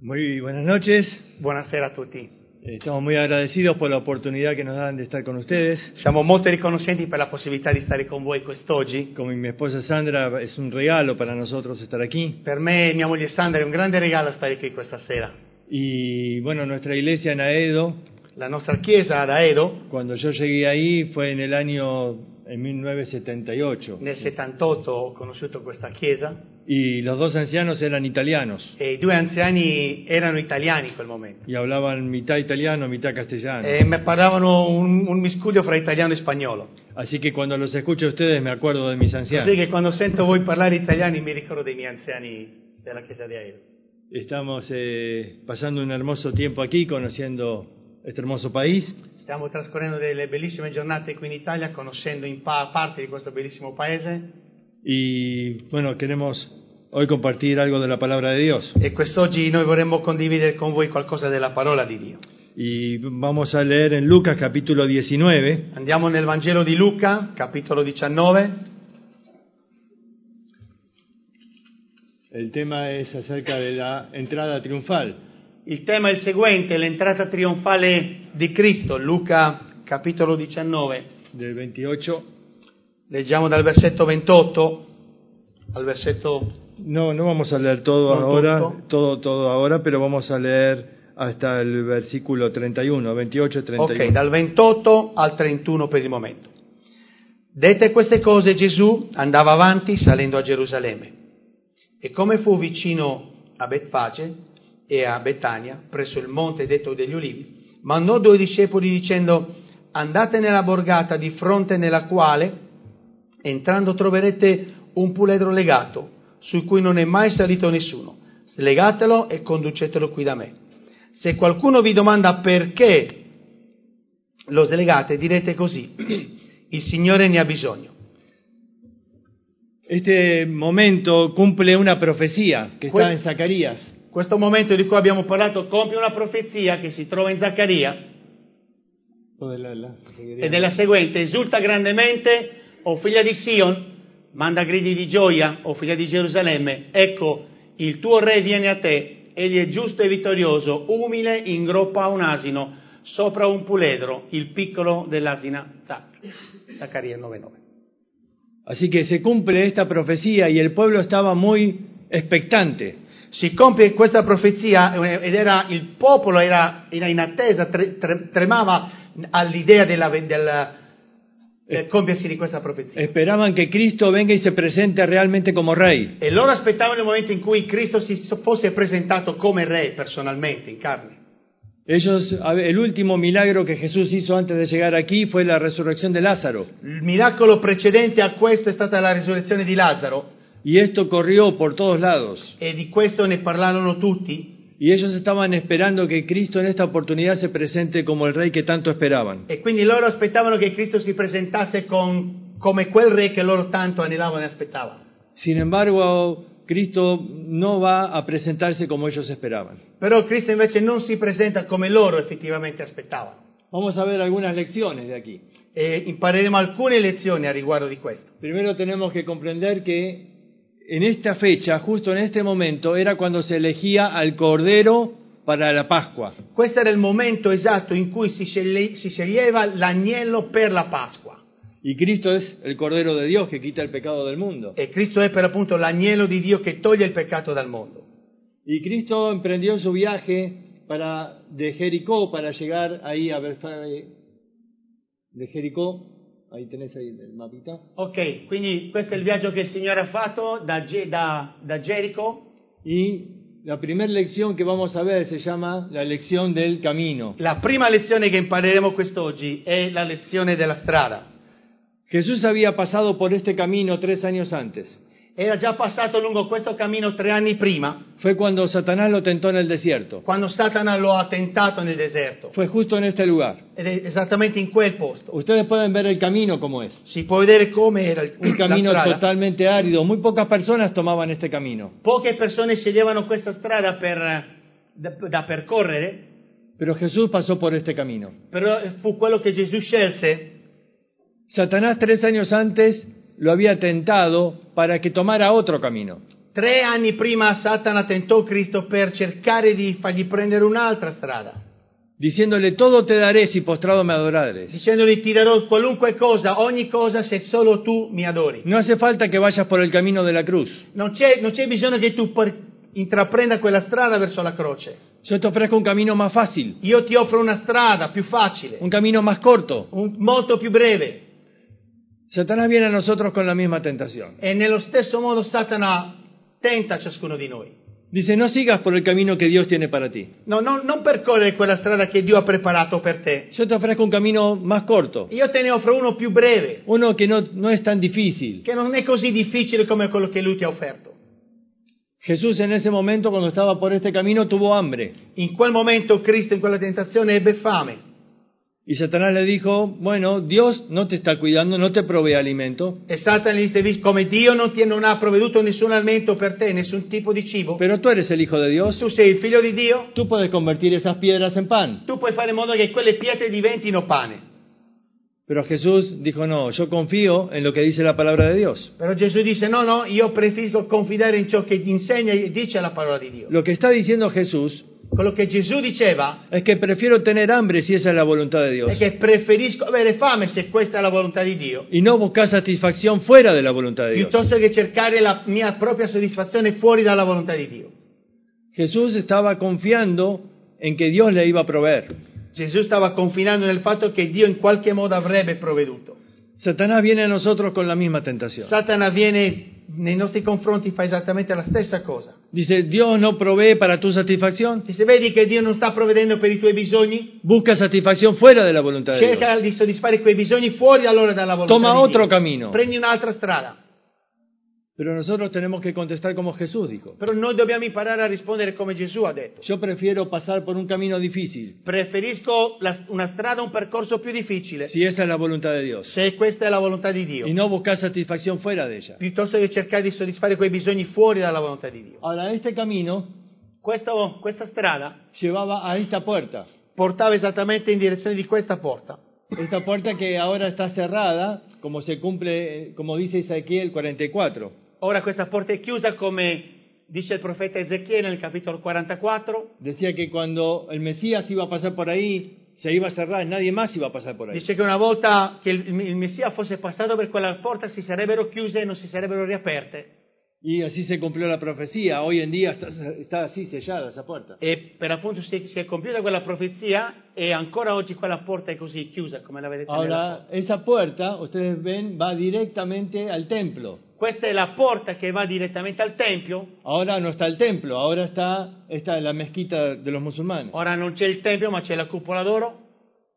Muy buenas noches. Buonasera a tutti. Estamos muy agradecidos por la oportunidad que nos dan de estar con ustedes. Siamo molto riconoscenti per la possibilità di stare con voi quest'oggi. Como mi esposa Sandra, es un regalo para nosotros estar aquí. Per me e mia moglie Sandra è un grande regalo stare qui questa sera. Y bueno, nuestra iglesia en Aedo, La nostra chiesa ad Aedo, cuando yo llegué ahí fue en 1978. nel 78 ho conosciuto questa chiesa Y los dos ancianos eran italianos e i due anziani erano italiani in quel momento. y hablaban mitad italiano, mitad castellano. E parlavano un miscuglio fra italiano e spagnolo. Así que cuando los escucho a ustedes me acuerdo de mis ancianos. Così che quando sento voi parlare italiani mi ricordo dei miei anziani della chiesa di Aedo. Estamos pasando un hermoso tiempo aquí, conociendo este hermoso país. Stiamo trascorrendo delle bellissime giornate qui in Italia, conoscendo in parte di questo bellissimo paese. Y bueno, queremos hoy compartir algo de la palabra de Dios. E quest'oggi noi vorremmo condividere con voi qualcosa della parola di Dio. Y vamos a leer en Lucas capítulo 19. Andiamo nel Vangelo di Luca, capitolo 19. El tema es acerca de la entrada triunfal. Il tema è il seguente, l'entrata trionfale di Cristo. Luca, capitolo 19. Del 28. Leggiamo dal versetto 28 al versetto... No vamos a leer todo No ahora, tutto. todo ahora, pero vamos a leer hasta el versículo 31, 28 e 31. Ok, dal 28 al 31 per il momento. Dette queste cose Gesù andava avanti salendo a Gerusalemme. E come fu vicino a Betfage e a Betania, presso il monte detto degli Ulivi, mandò 2 discepoli dicendo: andate nella borgata di fronte, nella quale, entrando, troverete un puledro legato, su cui non è mai salito nessuno. Slegatelo e conducetelo qui da me. Se qualcuno vi domanda perché lo slegate, direte così: il Signore ne ha bisogno. Este momento cumple una profecía que está en Zacarías. Questo momento di cui abbiamo parlato compie una profezia che si trova in Zaccaria ed è la seguente: esulta grandemente, o figlia di Sion, manda gridi di gioia, o figlia di Gerusalemme, ecco il tuo re viene a te, egli è giusto e vittorioso, umile, in groppa a un asino, sopra un puledro, il piccolo dell'asina. Zaccaria 9:9. Así que se cumple esta profecía y el pueblo estaba muy expectante. Si compie questa profezia ed il popolo era in attesa, tremava all'idea del compiersi di questa profezia. Esperaban que Cristo venga y se presente realmente como rey. E loro aspettavano il momento in cui Cristo si fosse presentato come re personalmente, in carne. El último milagro que Jesús hizo antes de llegar aquí fue la resurrección de Lázaro. Il miracolo precedente a questo è stata la risurrezione di Lazzaro. Y esto corrió por todos lados. E di questo ne parlarono tutti. Y ellos estaban esperando que Cristo en esta oportunidad se presente como el rey que tanto esperaban. E quindi loro aspettavano che Cristo si presentasse come quel re che loro tanto anhelavano e aspettavano. Sin embargo, Cristo no va a presentarse como ellos esperaban. Però Cristo invece non si presenta come loro effettivamente aspettavano. Vamos a ver algunas lecciones de aquí. E impareremo alcune lezioni a riguardo di questo. Primero tenemos que comprender que en esta fecha, justo en este momento, era cuando se elegía al Cordero para la Pascua. Questo era il momento esatto in cui si sceglieva l'agnello per la Pasqua. Y Cristo es el Cordero de Dios que quita el pecado del mundo. E Cristo è per appunto l'agnello di Dio che toglie il peccato dal mondo. Y Cristo emprendió su viaje de Jericó para llegar ahí a Betfage. De Jericó, ahí tenés ahí el mapita. Ok, quindi questo è il viaggio che il Signore ha fatto da Gerico. Y la primera lección que vamos a ver se llama la lección del camino. La prima lezione che impareremo quest'oggi è la lezione della strada. Jesús había pasado por este camino 3 años antes. Era già passato lungo questo cammino 3 anni prima, Fue cuando Satanás lo tentó en el desierto. quando Satana lo ha tentato nel deserto. Fue justo en este lugar. Ed è esattamente in quel posto. Ustedes pueden ver el camino como es. Si può vedere come era Un camino la strada. totalmente árido. Muy pocas personas tomaban este camino. Poche persone sceglievano questa strada da percorrere, Pero Jesús pasó por este camino. però fu quello che Gesù scelse. Satanás 3 años antes lo había tentado para que tomara otro camino. 3 anni prima Satana tentò Cristo per cercare di fargli prendere un'altra strada, diciéndole, todo te daré si postrado me adorares. dicendogli ti darò qualunque cosa, ogni cosa se solo tu mi adori. No hace falta que vayas por el camino de la cruz. Non c'è bisogno che tu intraprenda quella strada verso la croce. Yo te ofrezco un camino más fácil, Io ti offro una strada più facile, un camino más corto. molto più breve. Satanás viene a nosotros con la misma tentación. E nello stesso modo Satana tenta ciascuno di noi. Dice, no sigas por el camino que Dios tiene para ti. No, non percorrere quella strada che Dio ha preparato per te. Yo te ofrezco un camino más corto, Io te ne offro uno più breve, uno que no es tan difícil. che non è così difficile come quello che Lui ti ha offerto. Jesús en ese momento, cuando estaba por este camino, tuvo hambre. In quel momento Cristo in quella tentazione ebbe fame. Y Satanás le dijo, bueno, Dios no te está cuidando, no te provee alimento, E Satana gli disse, come Dio non ha provveduto nessun alimento per te, nessun tipo di cibo, pero tú eres el Hijo de Dios, tu sei il figlio di Dio, tú puedes convertir esas piedras en pan. tu puoi fare in modo che quelle pietre diventino pane. Pero Jesús dijo, no, yo confío en lo que dice la palabra de Dios. Però Gesù disse, no, io preferisco confidare in ciò che insegna e dice la parola di Dio. Lo que está diciendo Jesús Quello che Gesù diceva es que prefiero tener hambre si esa es la voluntad de Dios, è che preferisco avere fame se questa è la volontà di Dio, y no buscar satisfacción fuera de la voluntad de Dios. piuttosto che cercare la mia propria soddisfazione fuori dalla volontà di Dio. Jesús estaba confiando en que Dios le iba a proveer. Gesù stava confidando nel fatto che Dio in qualche modo avrebbe provveduto. Satanás viene a nosotros con la misma tentación. Satana viene nei nostri confronti, fa esattamente la stessa cosa. Dice, Dios no provee para tu satisfacción, Dice, vedi che Dio non sta provvedendo per i tuoi bisogni? busca satisfacción fuera de la voluntad de Dios. Cerca di soddisfare quei bisogni fuori allora dalla volontà Toma di otro Dio. camino. Prendi un'altra strada. Pero nosotros tenemos que contestar como Jesús dijo. Però noi dobbiamo imparare a rispondere come Gesù ha detto. Yo prefiero pasar por un camino difícil, Preferisco una strada, un percorso più difficile, si esa es la voluntad de Dios, se questa è la volontà di Dio, y no buscar satisfacción fuera de ella. piuttosto che cercare di soddisfare quei bisogni fuori dalla volontà di Dio. Ahora, este camino Questa strada llevaba a esta puerta. portava esattamente in direzione di questa porta. Esta puerta que ahora está cerrada, como se cumple, como dice Ezequiel 44. Ora questa porta è chiusa, come dice il profeta Ezechiele nel capitolo 44. Decía que cuando el Mesías iba a pasar por ahí, se iba a cerrar, nadie más iba a pasar por ahí. Dice che una volta che il Messia fosse passato per quella porta si sarebbero chiuse e non si sarebbero riaperte. Y así se cumplió la profecía. Hoy en día está así sellada esa puerta. E per appunto si è compiuta quella profezia e ancora oggi quella porta è così chiusa come la vedete nella Ahora, foto. esa puerta, ustedes ven, va directamente al templo. Questa è la porta che va direttamente al Tempio. Ahora no está el templo, ahora está la mezquita de los musulmanes. Ora non c'è il Tempio, ma c'è la cupola d'oro.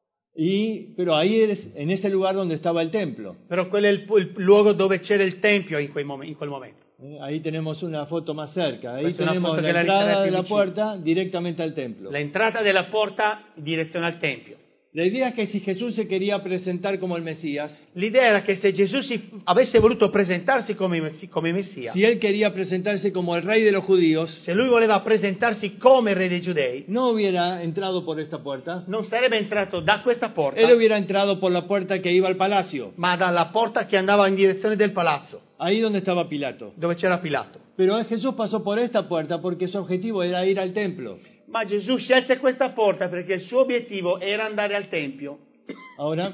Pero ahí es en ese lugar donde estaba el templo. Però quello è il luogo dove c'era il Tempio in quel momento. Ahí tenemos una foto más cerca. Ahí Questa è una tenemos foto la che la entrada ritrae de più la vicino. puerta directamente al templo. L'entrata della porta in direzione al Tempio. La idea es que si Jesús se quería presentar como el Mesías, L'idea era che se Gesù avesse voluto presentarsi come Messia, si él quería presentarse como el rey de los judíos, se lui voleva presentarsi come re dei giudei, no hubiera entrado por esta puerta, non sarebbe entrato da questa porta, él hubiera entrado por la puerta que iba al palacio, ma dalla porta che andava in direzione del palazzo, ahí donde estaba Pilato. dove c'era Pilato. Pero Jesús pasó por esta puerta porque su objetivo era ir al templo. Ma Gesù scelse questa porta perché il suo obiettivo era andare al Tempio. Ahora,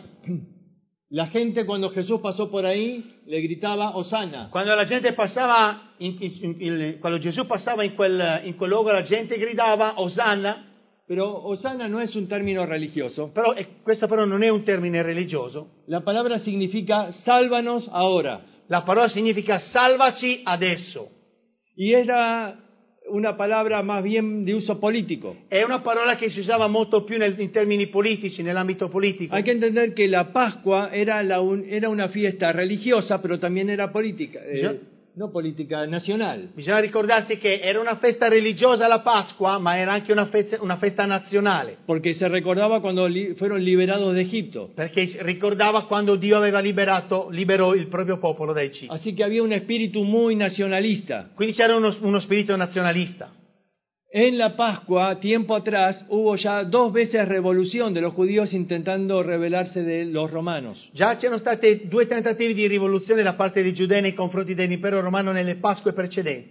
la gente cuando Jesús pasó por ahí le gritaba Osana. Quando la gente passava, quando Gesù passava in quel luogo, la gente gridava Osanna. Pero Osana no es un término religioso. Però questo però non è un termine religioso. La palabra significa sálvanos ahora. La parola significa salvaci adesso. Y era una palabra más bien de uso político. È una parola che si usava molto più in termini politici, nell'ambito politico. Hay que entender que la Pascua era una fiesta religiosa, pero también era política. No política, nacional. Bisogna ricordarsi che era una festa religiosa la Pasqua, ma era anche una festa nazionale. Porque se recordaba cuando fueron liberados de Egipto. Perché ricordava quando Dio liberò il proprio popolo da Egitto. Así que había un espíritu muy nacionalista. Quindi c'era uno spirito nazionalista. En la Pascua, tiempo atrás, hubo ya 2 veces revolución de los judíos intentando rebelarse de los romanos. Già c'erano state 2 tentativi di rivoluzione da parte dei giudei nei confronti dell'impero romano nelle Pasque precedenti.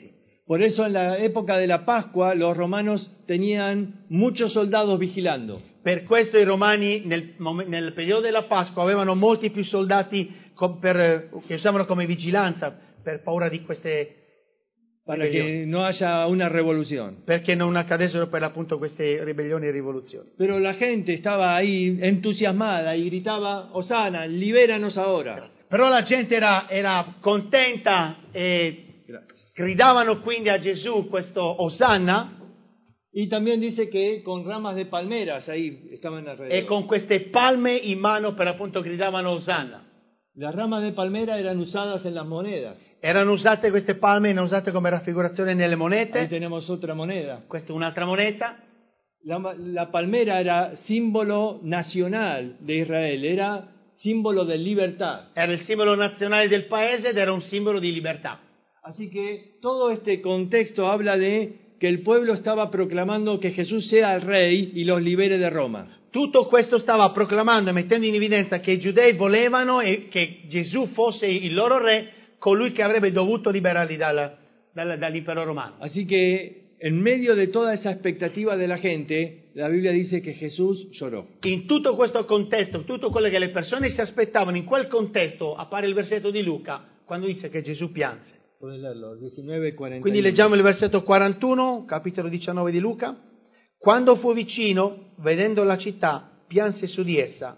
Por eso en la época de la Pascua los romanos tenían muchos soldados vigilando. Per questo i romani nel periodo della Pasqua avevano molti più soldati che usavano come vigilanza per paura di queste Para ribellioni, que no haya una revolución. perché non accadessero per appunto queste ribellioni e rivoluzioni. Pero la gente estaba ahí entusiasmada y gritaba, Hosana, libéranos ahora. Però la gente era contenta e Gracias. gridavano quindi a Gesù questo Osanna, Y también dice que con ramas de palmeras ahí estaban alrededor. e con queste palme in mano per appunto gridavano Osanna. Las ramas de palmera eran usadas en las monedas. Erano usate queste palme, erano usate come raffigurazione nelle Ahí monete. tenemos otra moneda. Questa è un'altra moneta. La palmera era símbolo nacional de Israel, era símbolo de libertad. Era il simbolo nazionale del paese ed era un simbolo di libertà. Así que todo este contexto habla de que el pueblo estaba proclamando que Jesús sea el rey y los libere de Roma. Tutto questo stava proclamando e mettendo in evidenza che i giudei volevano che Gesù fosse il loro re, colui che avrebbe dovuto liberarli dall'impero romano. Así que en medio de toda esa expectativa de la gente, la Biblia dice que Jesús lloró. In tutto questo contesto, tutto quello che le persone si aspettavano, in quel contesto appare il versetto di Luca, quando dice che Gesù pianse. Puedes leerlo, 19:41. Quindi leggiamo il versetto 41, capitolo 19 di Luca. Quando fu vicino, vedendo la città, pianse su di essa.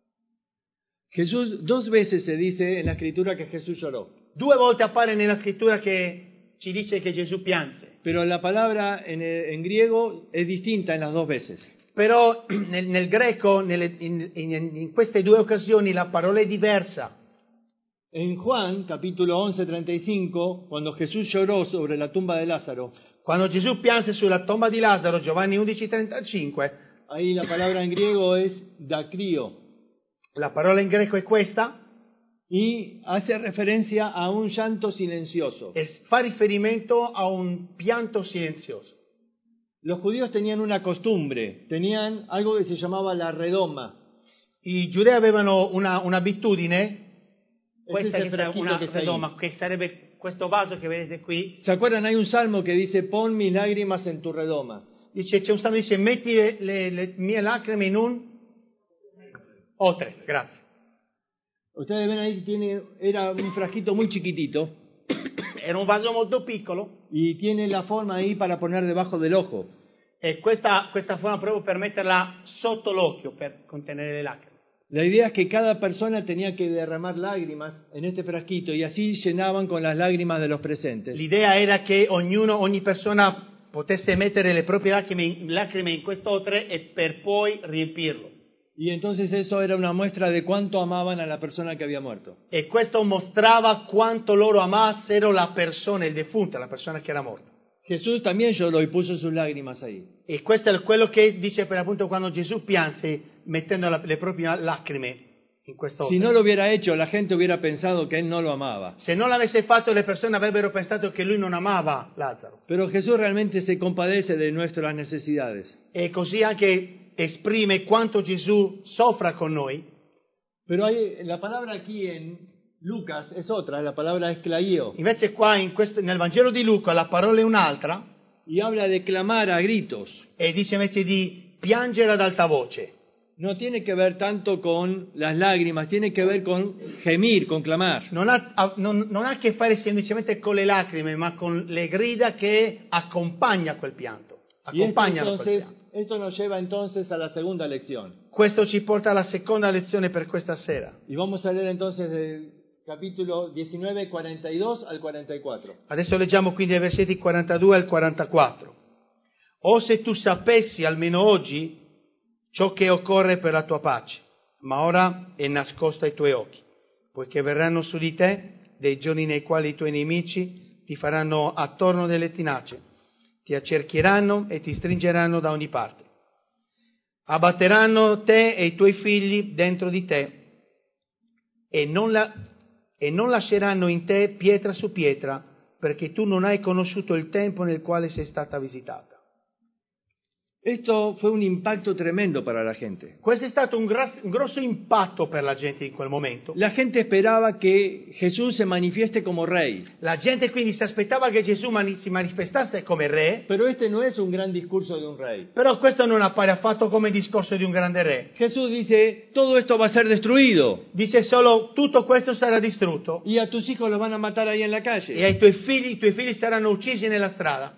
Jesús, 2 veces se dice en la escritura que Jesús lloró, 2 volte appare nella scrittura che ci dice che Gesù pianse. pero la palabra en griego es distinta en las 2 veces. Però nel greco, in queste 2 occasioni, la parola è diversa. En Juan, capítulo 11:35, cuando Jesús lloró sobre la tumba de Lázaro, Quando Gesù pianse sulla tomba di Lazzaro, Giovanni 11:35, ahí la palabra en griego es dacrio la parola in greco è questa, y hace referencia a un llanto silencioso. e fa riferimento a un pianto silenzioso. Los judíos tenían una costumbre, tenían algo que se llamaba la redoma. I giudei avevano un'abitudine, questa es el che è frasquito una que está ahí. redoma, che sarebbe questo vaso che vedete qui. ¿Se acuerdan? Hay un salmo que dice, pon mis lágrimas en tu redoma. Dice, c'è un salmo che dice, metti le mie lacrime in un otre, grazie. Ustedes ven ahí, era un frasquito muy chiquitito Era un vaso molto piccolo y tiene la forma ahí para poner debajo del ojo. e questa forma proprio per metterla sotto l'occhio, per contenere le lacrime. La idea es que cada persona tenía que derramar lágrimas en este frasquito y así llenaban con las lágrimas de los presentes. L'idea era che ogni persona potesse mettere le proprie lacrime in quest'otre e per poi riempirlo. Y entonces eso era una muestra de cuánto amaban a la persona que había muerto. E questo mostrava quanto loro amassero la persona, il defunto, la persona che era morta. Jesús también lloró y puso sus lágrimas ahí. E questo è quello che dice per appunto quando Gesù pianse mettendo le proprie lacrime in quest'otre. Si no lo hubiera hecho, la gente hubiera pensado que él no lo amaba. Se non l'avesse fatto, le persone avrebbero pensato che lui non amava Lazzaro. Pero Jesús realmente se compadece de nuestras necesidades. E così anche esprime quanto Gesù soffra con noi. Pero la palabra aquí en Lucas es otra, la palabra es claio, Invece qua nel Vangelo di Luca la parola è un'altra y habla de clamar a gritos. e dice invece di piangere ad alta voce. No tiene que ver tanto con las lágrimas, tiene que ver con gemir, con clamar. Non ha a che fare semplicemente con le lacrime, ma con le grida che accompagna quel pianto. Y Accompagnano quel pianto. esto nos lleva entonces a la segunda lección. Questo ci porta alla seconda lezione per questa sera. Y vamos a leer entonces del capítulo 19, 42 al 44. Adesso leggiamo quindi i versetti 42 al 44. O se tu sapessi almeno oggi ciò che occorre per la tua pace, ma ora è nascosto ai tuoi occhi, poiché verranno su di te dei giorni nei quali i tuoi nemici ti faranno attorno delle tenacie, ti accerchieranno e ti stringeranno da ogni parte. Abbatteranno te e i tuoi figli dentro di te e non lasceranno in te pietra su pietra, perché tu non hai conosciuto il tempo nel quale sei stata visitata. Esto fue un impacto tremendo para la gente. Questo è stato un grosso impatto per la gente in quel momento. La gente esperaba que Jesús se manifieste como rey. La gente quindi si aspettava che Gesù si manifestasse come re, Pero este no es un gran discurso de un rey. però questo non appare affatto come il discorso di un grande re. Jesús dice, todo esto va a ser destruido Dice solo tutto questo sarà distrutto y a tus hijos los van a matar ahí en la e calle. i tuoi figli saranno uccisi nella strada.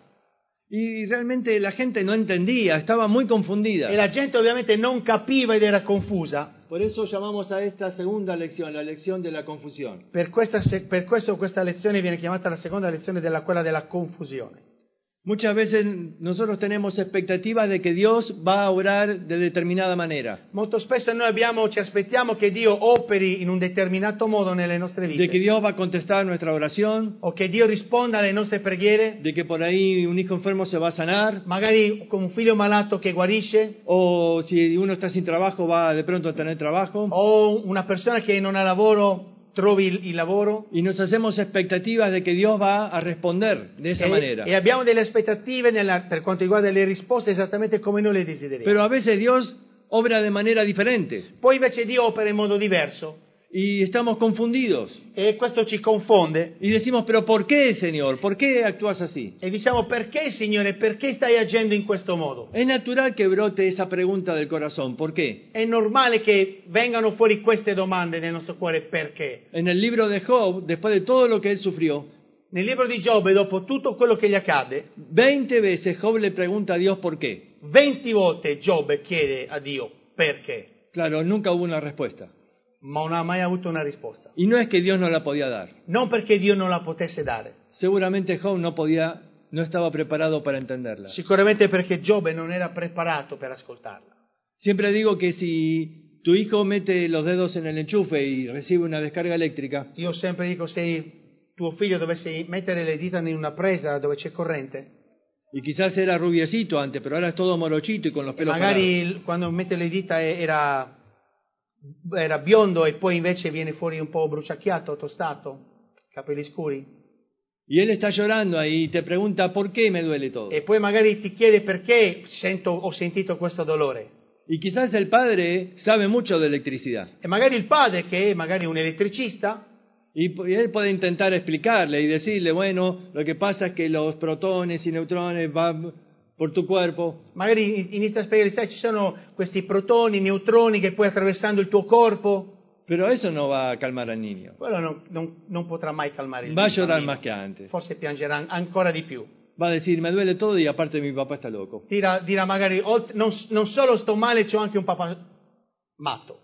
Y realmente la gente no entendía, estaba muy confundida. E la gente ovviamente non capiva ed era confusa. Por eso llamamos a esta segunda lección, la lección de la confusión. Per questo questa lezione viene chiamata la seconda lezione quella della confusione. Muchas veces nosotros tenemos expectativas de que Dios va a obrar de determinada manera, Molto spesso noi ci aspettiamo che Dio operi in un determinato modo nelle nostre de que vite, Dios va a contestar nuestra oración, o che Dio risponda alle nostre preghiere, de que por ahí un hijo enfermo se va a sanar, magari con un figlio malato che guarisce, o si uno está sin trabajo va de pronto a tener trabajo, o una persona che non ha lavoro trovi il lavoro. y nos hacemos expectativas de que Dios va a responder de esa manera. E abbiamo delle aspettative per quanto riguarda le risposte esattamente come noi le desideriamo. Pero a veces Dios obra de manera diferente Poi invece Dio opera in modo diverso y estamos confundidos e questo ci confonde y decimos, pero ¿por qué, Señor? ¿Por qué actúas así? e diciamo: perché, Signore, perché stai agendo in questo modo? Es natural que brote esa pregunta del corazón, ¿por qué? È normale che vengano fuori queste domande nel nostro cuore: perché? En el libro de Job, después de todo lo que él sufrió, Nel libro di Giobbe, dopo tutto quello che gli accade, 20 veces Job le pregunta a Dios por qué. 20 volte Giobbe chiede a Dio perché, Claro, nunca hubo una respuesta. ma non ha mai avuto una risposta. Y no es que Dios no la podía dar. Non perché Dio non la potesse dare, Seguramente Job no estaba preparado para entenderla. sicuramente perché Giobbe non era preparato per ascoltarla. Siempre digo que si tu hijo mete los dedos en el enchufe y recibe una descarga eléctrica, Io sempre dico: se tuo figlio dovesse mettere le dita in una presa dove c'è corrente, y quizás era rubiecito antes, pero ahora es todo morochito y con los e pelos parados. magari quando mette le dita era biondo e poi invece viene fuori un po' bruciacchiato, tostato, capelli scuri, Y él está llorando ahí y te pregunta, ¿por qué me duele todo? e poi magari ti chiede perché ho sentito questo dolore. Y quizás el padre sabe mucho de electricidad. E magari il padre, che è magari un elettricista, Y él puede intentar explicarle y decirle, bueno, lo que pasa es que los protones y neutrones van por tu cuerpo. magari inizia a spiegare: sai, ci sono questi protoni, neutroni che poi attraversando il tuo corpo, Pero eso no va a calmar al niño. quello non potrà mai calmare il Va a llorar bambino. más que antes. Forse piangerà ancora di più. Va a decir, me duele todo y aparte mi papá está loco. Dirà magari: non solo sto male, c'ho anche un papà matto.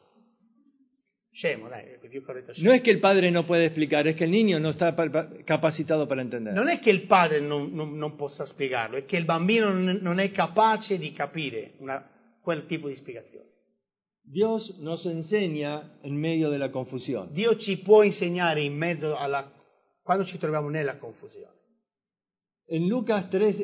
Scemo, dai, più corretto. No es que el padre no puede explicar, es que el niño no está capacitado para entender. Non è che il padre non possa spiegarlo, è che il bambino non è capace di capire quel tipo di spiegazione. Dios nos enseña en medio de la confusión. Dio ci può insegnare quando ci troviamo nella confusione. En Lucas 3,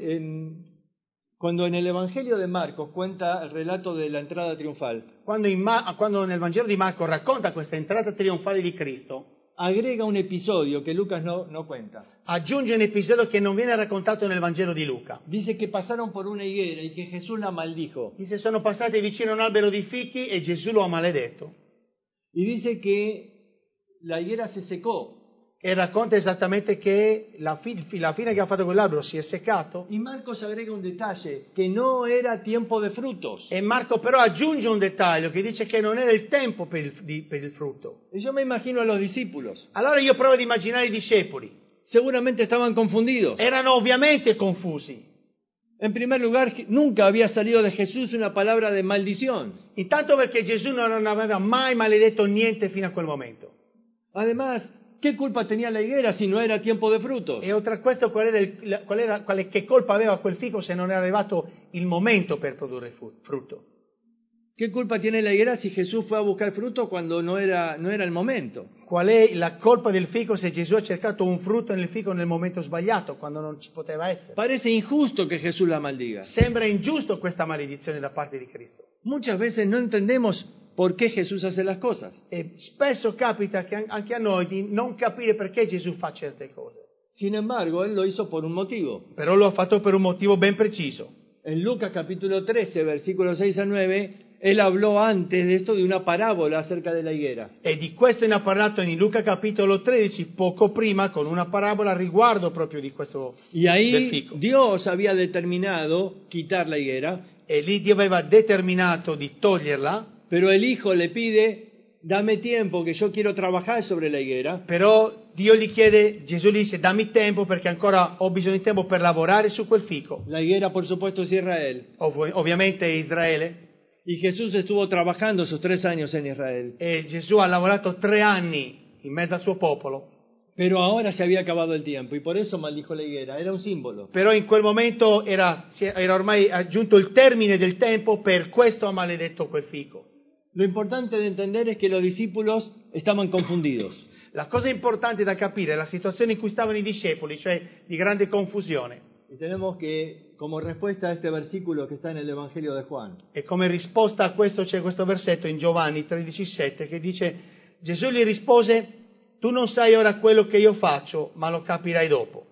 cuando en el Evangelio de Marcos cuenta el relato de la entrada triunfal, Quando nel Vangelo di Marco racconta questa entrata trionfale di Cristo, agrega un episodio que Lucas no cuenta. aggiunge un episodio che non viene raccontato nel Vangelo di Luca. Dice que pasaron por una higuera y que Jesús la maldijo. Dice: sono passati vicino a un albero di fichi e Gesù lo ha maledetto. Y dice que la higuera se secó. E racconta esattamente che la fine che ha fatto quell'albero si è seccato. Y Marcos agrega un detalle, que no era tiempo de frutos. E Marco però aggiunge un dettaglio che dice che non era il tempo per il frutto. Y yo me imagino a los discípulos. Allora io provo ad immaginare i discepoli. Seguramente estaban confundidos. Erano ovviamente confusi. En primer lugar, nunca había salido de Jesús una palabra de maldición. Intanto perché Gesù non aveva mai maledetto niente fino a quel momento. Además, ¿qué culpa tenía la higuera si no era tiempo de frutos? E oltre a questo, che colpa aveva quel fico se non era arrivato il momento per produrre frutto? ¿Qué culpa tiene la higuera si Jesús fue a buscar fruto cuando no era el momento? Qual è la colpa del fico se Gesù ha cercato un frutto nel fico nel momento sbagliato, quando non ci poteva essere? Parece injusto que Jesús la maldiga. Sembra ingiusto questa maledizione da parte di Cristo. Muchas veces no entendemos por qué Jesús hace las cosas. E spesso capita che anche a noi di non capire perché Gesù fa certe cose. Sin embargo, Él lo hizo por un motivo. Però lo ha fatto per un motivo ben preciso. en Lucas capítulo 13, versículos 6 a 9, él hablò antes de esto de una parábola acerca de la higuera. E di questo ne ha parlato in Luca capitolo 13, poco prima, con una parabola a riguardo proprio di questo Y del ahí fico. Dios había determinado quitar la higuera, E lì Dio aveva determinato di toglierla, pero el hijo le pide, dame tiempo que yo quiero trabajar sobre la higuera. però Dio gli chiede, Gesù gli dice dammi tempo perché ancora ho bisogno di tempo per lavorare su quel fico. La higuera, por supuesto, es Israel. Ovviamente è Israele, Y Jesús estuvo trabajando esos 3 años en Israel. e Gesù ha lavorato 3 anni in mezzo al suo popolo, Pero ahora se había acabado el tiempo y por eso maldijo la higuera. Era un símbolo. però in quel momento era ormai aggiunto il termine del tempo, per questo ha maledetto quel fico. Lo importante de entender es que los discípulos estaban confundidos. La cosa importante da capire è la situazione in cui stavano i discepoli, cioè di grande confusione. Y tenemos que, como respuesta a este versículo que está en el Evangelio de Juan, E come risposta a questo c'è questo versetto in Giovanni 13,7 che dice: Gesù gli rispose, tu non sai ora quello che io faccio, ma lo capirai dopo.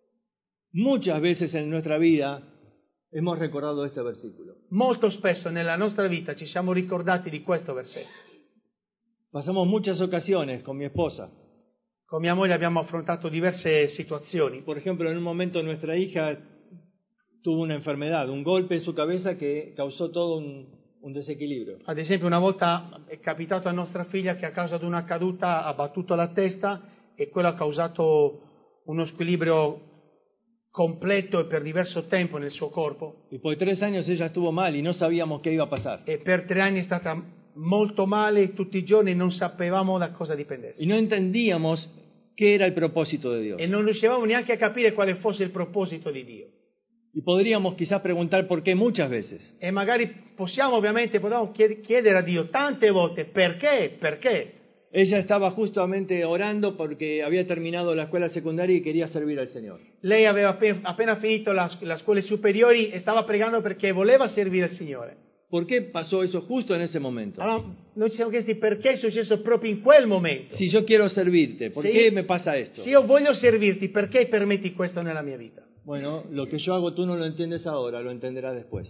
muchas veces en nuestra vida hemos recordado este versículo. Molto spesso nella nostra vita ci siamo ricordati di questo versetto. Pasamos muchas ocasiones con mi esposa. Con mia moglie abbiamo affrontato diverse situazioni. Por ejemplo, en un momento nuestra hija tuvo una enfermedad, un golpe en su cabeza que causó todo un desequilibrio. Ad esempio, una volta è capitato a nostra figlia che a causa di una caduta ha battuto la testa e quello ha causato uno squilibrio completo e per diverso tempo nel suo corpo. Y por 3 años ella estuvo mal y no sabíamos qué iba a pasar. E per 3 anni è stata molto male tutti i giorni, non sapevamo da cosa dipendesse. Y no entendíamos qué era el propósito de Dios. E non riuscivamo neanche a capire quale fosse il proposito di Dio. Y podríamos quizás preguntar por qué muchas veces. E magari potevamo chiedere a Dio tante volte perché, perché. Ella estaba justamente orando porque había terminado la escuela secundaria y quería servir al Señor. Lei aveva appena finito le scuole superiori e stava pregando perché voleva servire il Signore. ¿Por qué pasó eso justo en ese momento? Allora noi ci siamo chiesti perché è successo proprio in quel momento. Si yo quiero servirte, ¿por Se qué io- me pasa esto? Se io voglio servirti, perché permetti questo nella mia vita? Bueno, lo que yo hago tú no lo entiendes ahora, lo entenderás después.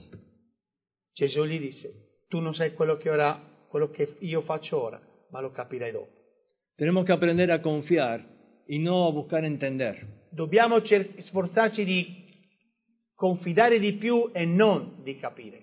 Gesù gli disse, tu non sai quello che io faccio ora, ma lo capirai dopo. Tenemos que aprender a confiar y no a buscar entender. Dobbiamo sforzarci di confidare di più e non di capire.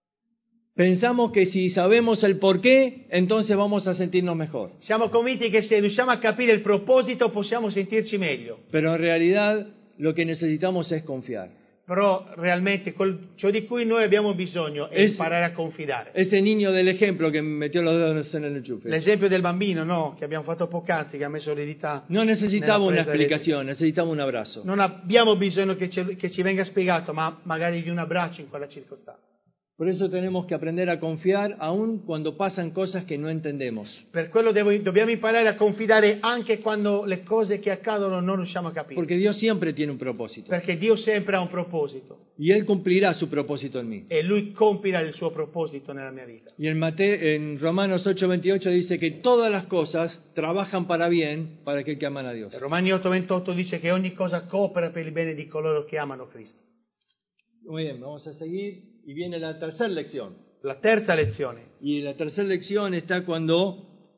Pensamos que si sabemos el por qué, entonces vamos a sentirnos mejor. Siamo convinti che se riusciamo a capire il proposito possiamo sentirci meglio, Pero en realidad lo que necesitamos es confiar. però realmente ciò di cui noi abbiamo bisogno è imparare a confidare. Ese niño del ejemplo que metió los dedos en el enchufe. L'esempio del bambino, no, che abbiamo fatto poc'anzi, che ha messo le dita. No necesitaba nella una presa explicación, necesitaba un abrazo. Non abbiamo bisogno che ci venga spiegato, ma magari di un abbraccio in quella circostanza. Por eso tenemos que aprender a confiar aun cuando pasan cosas que no entendemos. Per quello dobbiamo imparare a confidare anche quando le cose che accadono non riusciamo a capire. Porque Dios siempre tiene un propósito. Perché Dio sempre ha un proposito Y Él cumplirá su propósito en mí. e Lui compirà il suo proposito nella mia vita. Y en Romanos 8:28 dice que todas las cosas trabajan para bien para aquel que aman a Dios. Romani 8:28 dice che ogni cosa coopera per il bene di coloro che amano Cristo. Muy bien, vamos a seguir y viene la tercera lección. La terza lezione. Y la tercera lección está cuando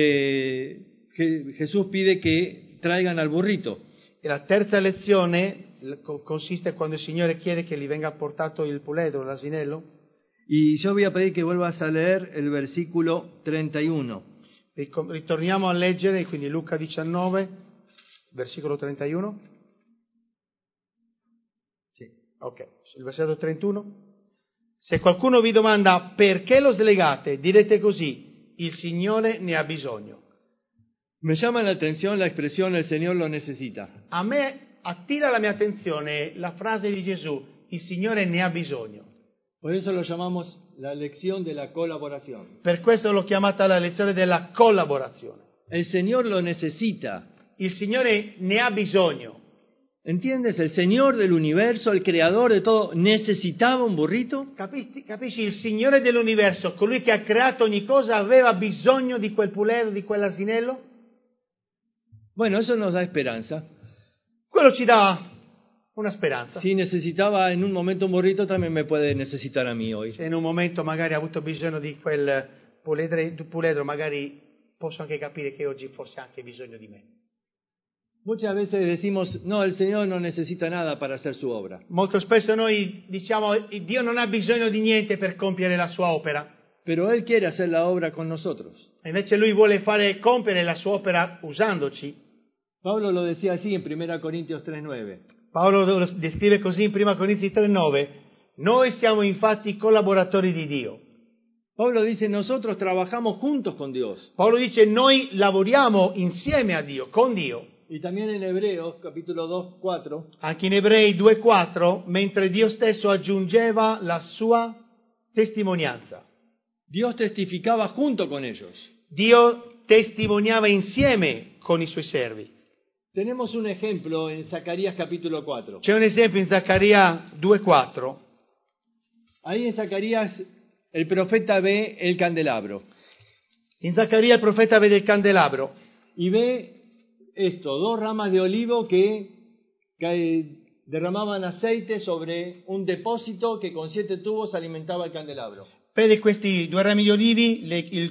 Jesús pide que traigan al burrito. E la terza lezione consiste quando il Signore chiede che gli venga portato il puledro, l'asinello. Y yo voy a pedir que vuelvas a leer el versículo 31. Ritorniamo a leggere, quindi Luca 19, versicolo 31. Sí. Ok, il versetto 31. Se qualcuno vi domanda perché lo slegate, direte così, il Signore ne ha bisogno. Me llama la atención la expresión el Señor lo necesita. A me attira la mia attenzione la frase di Gesù, il Signore ne ha bisogno. Por eso lo llamamos la lección de la colaboración. Per questo l'ho chiamata la lezione della collaborazione. El Señor lo necesita. Il Signore ne ha bisogno. ¿Entiendes? El Señor del universo, el creador de todo, necesitaba un burrito. Capisci? Il Signore dell'universo, colui che ha creato ogni cosa, aveva bisogno di quel puledro, di quell'asinello? Bueno, eso nos da esperanza. Quello ci dà una speranza. Si necesitaba en un momento un burrito, también me puede necesitar a mí hoy. Se in un momento magari ha avuto bisogno di quel puledro, magari posso anche capire che oggi forse ha anche bisogno di me. Muchas veces decimos, no, el Señor no necesita nada para hacer su obra. Molto spesso noi diciamo Dio non ha bisogno di niente per compiere la sua opera. Pero Él quiere hacer la obra con nosotros. Invece Lui vuole compiere la sua opera usandoci. Pablo lo decía así en 1 Corintios 3:9. Paolo lo descrive così in 1 Corinzi 3:9. Noi siamo infatti collaboratori di Dio. Pablo dice, nosotros trabajamos juntos con Dios. Paolo dice noi lavoriamo insieme a Dio, con Dio. Y también en Hebreos, capítulo 2:4, Anche in Ebrei 2:4, mentre Dio stesso aggiungeva la sua testimonianza. Dios testificaba junto con ellos. Dio testimoniava insieme con i suoi servi. Tenemos un ejemplo en Zacarías capítulo 4. C'è un esempio in Zaccaria 2:4. Ahí en Zacarías el profeta ve el candelabro In Zaccaria il profeta vede il candelabro y ve esto, 2 ramas de olivo que derramaban aceite sobre un depósito que con 7 tubos alimentaba el candelabro. vede questi 2 rami di olivi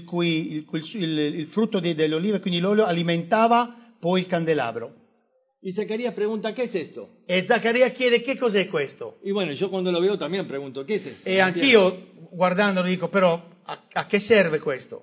il frutto dell'oliva, quindi l'olio, alimentava poi il candelabro. Y Zacarías pregunta, ¿qué es esto? E Zaccaria chiede che cos'è questo? Y bueno, yo cuando lo veo también pregunto, ¿qué es esto? E anch'io guardandolo dico però a che serve questo?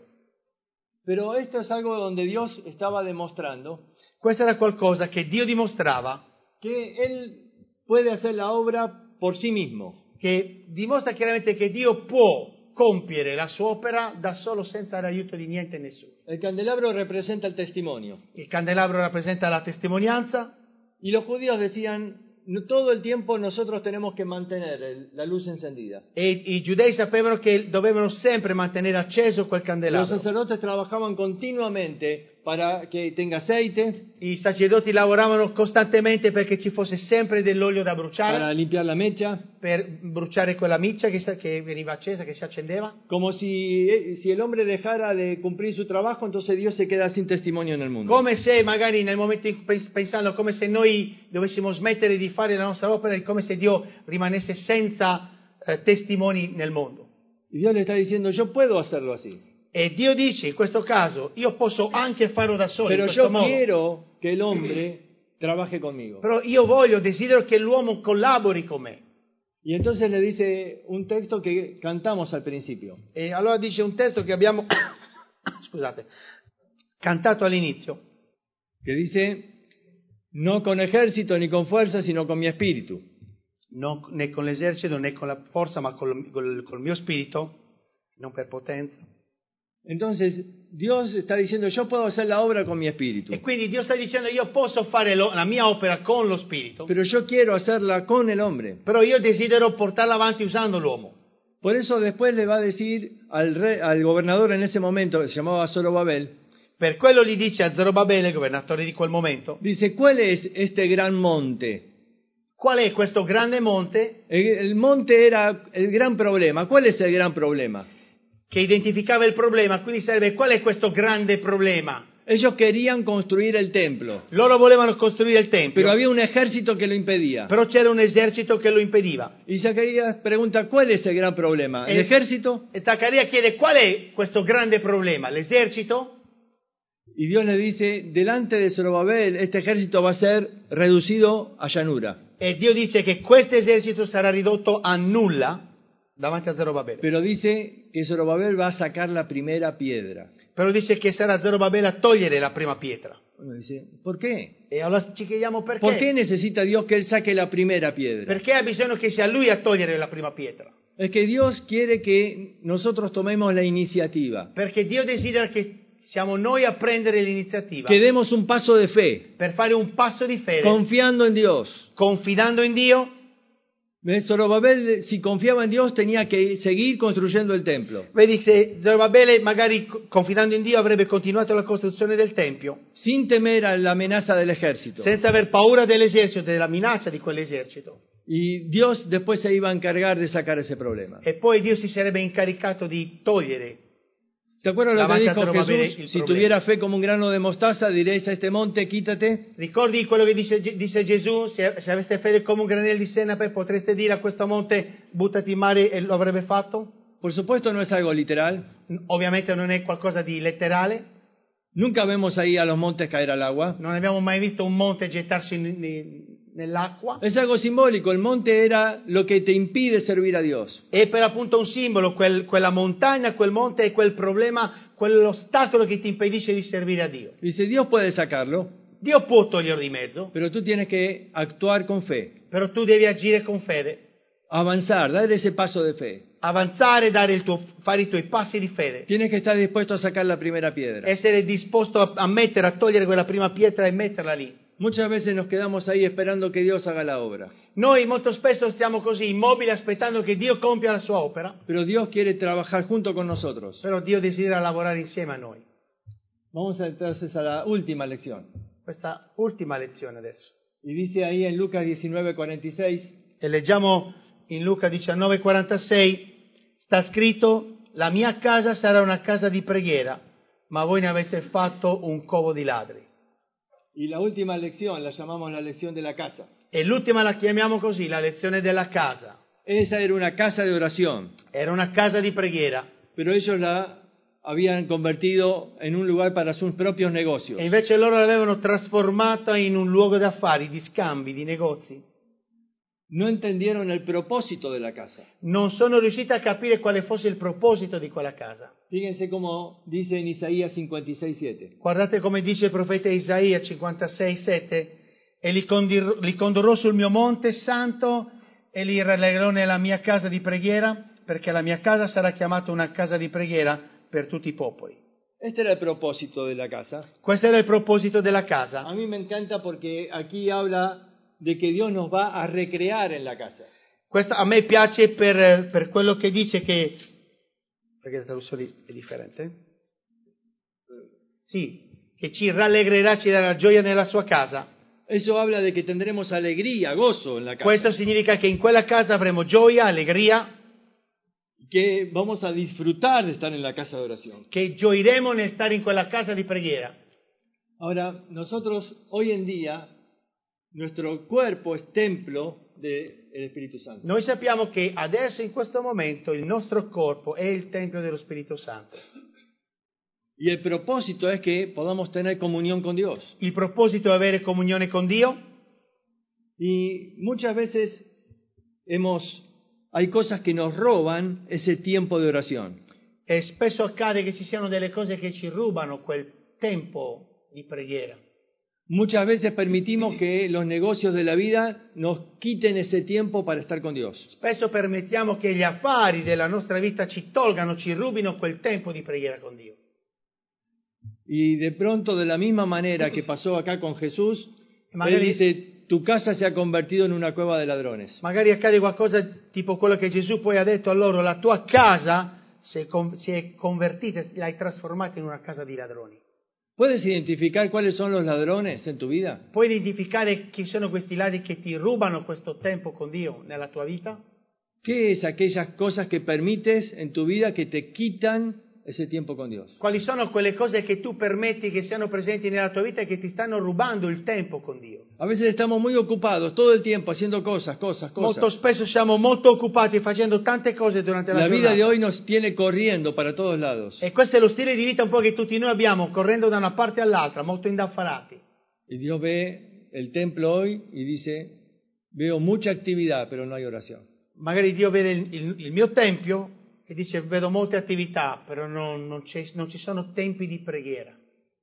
Pero esto es algo donde Dios estaba demostrando Questo era qualcosa che Dio dimostrava, que Él puede hacer la obra por sí mismo. che dimostra chiaramente che Dio può compiere la sua opera da solo senza l'aiuto di niente e nessuno. El candelabro representa el testimonio. Il candelabro rappresenta la testimonianza Y los judíos decían, todo el tiempo nosotros tenemos que mantener la luz encendida. e i giudei sapevano che dovevano sempre mantenere acceso quel Los candelabro. sacerdotes trabajaban continuamente para que tenga aceite, I sacerdoti lavoravano costantemente perché ci fosse sempre dell'olio da bruciare, para limpiar la mecha, per bruciare quella miccia che veniva accesa, che si accendeva. como si el hombre dejara de cumplir su trabajo, entonces Dios se queda sin testimonio en el mundo. Come se magari nel momento pensando come se noi dovessimo smettere di fare la nostra opera, è come se Dio rimanesse senza testimoni nel mondo. Y Dios le está diciendo, yo puedo hacerlo así, E Dio dice, in questo caso, io posso anche farlo da solo, in pero questo yo modo. quiero que el hombre trabaje conmigo. Però io desidero che l'uomo collabori con me. Y entonces le dice un texto que cantamos al principio. E allora dice un testo che abbiamo scusate, cantato all'inizio, Que dice, no con ejército ni con fuerza, sino con mi espíritu. non né con l'esercito né con la forza, ma col mio spirito, non per potenza. Entonces, Dios está diciendo, yo puedo hacer la obra con mi espíritu, E quindi Dio sta dicendo, io posso fare la mia opera con lo spirito, pero yo quiero hacerla con el hombre. però io desidero portarla avanti usando l'uomo. Por eso después le va a decir al gobernador en ese momento, que se llamaba Zorobabel, Per quello gli dice a Zorobabele, governatore di quel momento, dice, ¿cuál es este gran monte? qual è questo grande monte El monte era el gran problema. ¿Cuál es el gran problema? che identificava il problema, quindi sarebbe qual è questo grande problema? Ellos querían construir el templo, Loro volevano costruire il tempio, pero había un ejército que lo impedía. però c'era un esercito che lo impediva. Y Zacarías pregunta, ¿cuál es el gran problema? ¿El ejército? E Zaccaria chiede qual è questo grande problema? L'esercito? Y Dios le dice, delante de Zorobabel, este ejército va a ser reducido a llanura. E Dio dice che questo esercito sarà ridotto a nulla davanti a Zorobabele. Pero dice que Zorobabel va a sacar la primera piedra. Però dice che sarà Zorobabele a togliere la prima pietra. Uno dice, ¿por qué? E allora ci chiediamo perché. ¿Por qué necesita Dios que Él saque la primera piedra? Perché ha bisogno che sia lui a togliere la prima pietra? Es que Dios quiere que nosotros tomemos la iniciativa, Perché Dio desidera che siamo noi a prendere l'iniziativa que demos un paso de fe, per fare un passo di fede, confiando en Dios. confidando in Dio. Zorobabel, si confiaba en Dios, tenía que seguir construyendo el templo, Vedi che Zorobabele magari confidando in Dio avrebbe continuato la costruzione del Tempio sin temer a la amenaza del ejército. senza aver paura dell'esercito, della minaccia di quell'esercito. Y Dios después se iba a encargar de sacar ese problema. E poi Dio si sarebbe incaricato di togliere ¿Te acuerdas lo che davanti a dijo trovare Jesús? il Si problema. tuviera fe como un grano de mostaza, diréis a este monte, quítate. Ricordi quello che disse Gesù? Se aveste fede come un granello di senape, potreste dire a questo monte buttati in mare e lo avrebbe fatto? Por supuesto no es algo literal. Ovviamente non è qualcosa di letterale. Nunca vemos ahí a los montes caer al agua. Non abbiamo mai visto un monte gettarsi nell'acqua. Es algo simbólico. El monte era lo que te impide servir a Dios. È per appunto un simbolo, quella montagna, quel monte è quel problema, quell'ostacolo che ti impedisce di servire a Dio. Dice, Dios puede sacarlo, Dio può toglierlo di mezzo, pero tú tienes que actuar con fe, però tu devi agire con fede, avanzar, dar ese paso de fe. avanzare, fare i tuoi passi di fede, Tienes que estar dispuesto a sacar la primera piedra. essere disposto a togliere quella prima pietra e metterla lì. Muchas veces nos quedamos ahí esperando que Dios haga la obra, Noi molto spesso stiamo così immobili aspettando che Dio compia la sua opera, pero Dios quiere trabajar junto con nosotros. però Dio desidera lavorare insieme a noi. Vamos entonces a la última lección. Questa ultima lezione adesso. Y dice ahí en Lucas 19:46, E leggiamo in Luca 19:46, sta scritto: la mia casa sarà una casa di preghiera, ma voi ne avete fatto un covo di ladri. y la última lección la llamamos la lección de la casa. E l'ultima la chiamiamo così, la lezione della casa. Esa era una casa de oración, Era una casa di preghiera, pero ellos la habían convertido en un lugar para sus propios negocios. e invece loro l'avevano trasformata in un luogo d'affari, di scambi, di negozi. No entendieron el propósito de la casa. Non sono riusciti a capire quale fosse il proposito di quella casa. Fíjense cómo dice en Isaías 56:7. Guardate come dice il profeta Isaia 56:7, e li condurrò sul mio monte santo e li rallegrerò nella mia casa di preghiera, perché la mia casa sarà chiamata una casa di preghiera per tutti i popoli. Este era el propósito de la casa. Questo era il proposito della casa. A mí me encanta porque aquí habla de que Dios nos va a recrear en la casa. Questo a me piace per quello che dice che... Perché la traduzione è differente? Sì, che ci rallegrerà, ci darà gioia nella sua casa. Eso habla de que tendremos alegría, gozo en la casa. Questo significa che in quella casa avremo gioia, allegria, Que vamos a disfrutar de estar en la casa de oración. che gioiremo nel stare in quella casa di preghiera. Ahora, nosotros hoy en día, nuestro cuerpo es templo del Espíritu Santo. Noi sappiamo che adesso, in questo momento, il nostro corpo è il Tempio dello Spirito Santo. Y el propósito es que podamos tener comunión con Dios. Il proposito è avere comunione con Dio, Y muchas veces hay cosas que nos roban ese tiempo de oración. e spesso accade che ci siano delle cose che ci rubano quel tempo di preghiera. Muchas veces permitimos que los negocios de la vida nos quiten ese tiempo para estar con Dios. Spesso permettiamo che gli affari della nostra vita ci tolgano, ci rubino quel tempo di preghiera con Dio. Y de pronto, de la misma manera que pasó acá con Jesús, Él Magari, dice, tu casa se ha convertido en una cueva de ladrones. magari accade qualcosa tipo quello che Gesù poi ha detto a loro: la tua casa si è convertita, l'hai trasformata in una casa di ladroni. ¿Puedes identificar cuáles son los ladrones en tu vida? Puoi identificare chi sono questi ladri che ti rubano questo tempo con Dio nella tua vita? ¿Qué es aquellas cosas que permites en tu vida que te quitan ese tiempo con Dios? Quali sono quelle cose che tu permetti che siano presenti nella tua vita e che ti stanno rubando il tempo con Dio? A veces estamos muy ocupados todo el tiempo haciendo cosas. Molto spesso siamo molto occupati facendo tante cose durante la La vida giornata. de hoy nos tiene corriendo para todos lados. E questo è lo stile di vita un po' che tutti noi abbiamo, correndo da una parte all'altra, molto indaffarati. Y Dios ve el templo hoy y dice, veo mucha actividad, pero no hay oración. Magari Dio vede il mio tempio e dice: vedo molte attività, però non ci sono tempi di preghiera.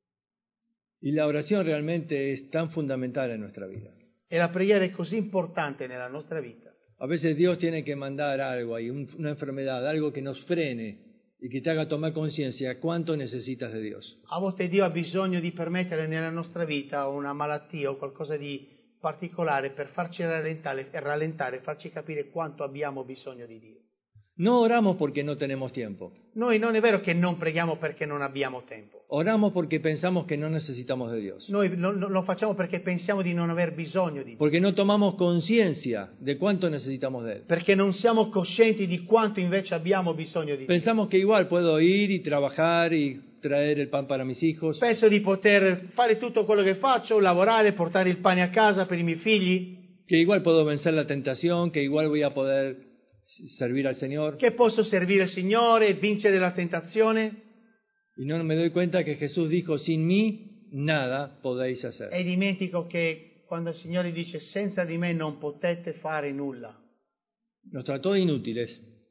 Y la oración realmente es tan fundamental en nuestra vida. E la preghiera è così importante nella nostra vita. A veces Dios tiene que mandar algo ahí, una enfermedad, algo que nos frene y que te haga tomar conciencia cuánto necesitas de Dios. A volte Dio ha bisogno di permettere nella nostra vita una malattia o qualcosa di particolare per farci rallentare e farci capire quanto abbiamo bisogno di Dio. No oramos porque no tenemos tiempo. Noi non è vero che non preghiamo perché non abbiamo tempo. Oramos porque pensamos que no necesitamos de Dios. Noi lo facciamo perché pensiamo di non aver bisogno di Dio. Porque no tomamos conciencia de cuánto necesitamos de Él. Perché non siamo coscienti di quanto invece abbiamo bisogno di Dio. Pensamos que igual puedo ir y trabajar y traer el pan para mis hijos. Penso di poter fare tutto quello che faccio, lavorare, portare il pane a casa per i miei figli, Que igual puedo vencer la tentación, que igual voy a poder servir al Señor. che posso servire il Signore, vincere la tentazione, Y no me doy cuenta que Jesús dijo, sin mí nada podéis hacer. e dimentico che quando il Signore dice senza di me non potete fare nulla. Nos trató de inútiles